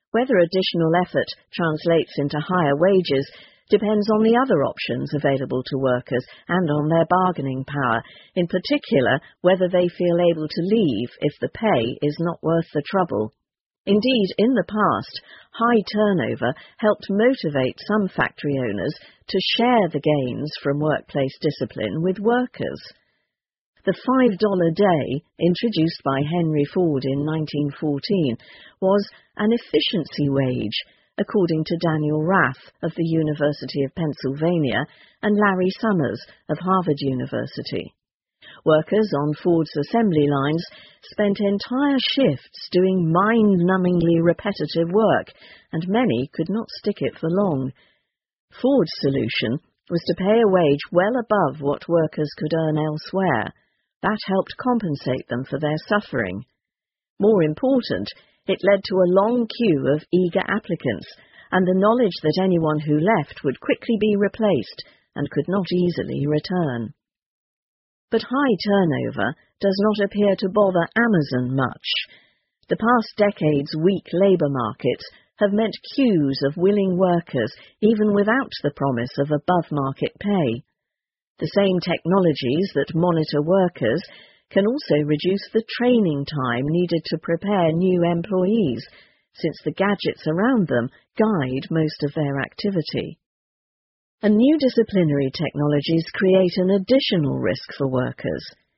Whether additional effort translates into higher wages depends on the other options available to workers and on their bargaining power, in particular whether they feel able to leave if the pay is not worth the trouble. Indeed, in the past, high turnover helped motivate some factory owners to share the gains from workplace discipline with workers. The $5 day, introduced by Henry Ford in 1914, was an efficiency wage, according to Daniel Rath of the University of Pennsylvania and Larry Summers of Harvard University. Workers on Ford's assembly lines spent entire shifts doing mind-numbingly repetitive work, and many could not stick it for long. Ford's solution was to pay a wage well above what workers could earn elsewhere. That helped compensate them for their suffering. More important, it led to a long queue of eager applicants, and the knowledge that anyone who left would quickly be replaced and could not easily return. But high turnover does not appear to bother Amazon much. The past decade's weak labour markets have meant queues of willing workers, even without the promise of above-market pay. The same technologies that monitor workers can also reduce the training time needed to prepare new employees, since the gadgets around them guide most of their activity. And new disciplinary technologies create an additional risk for workers.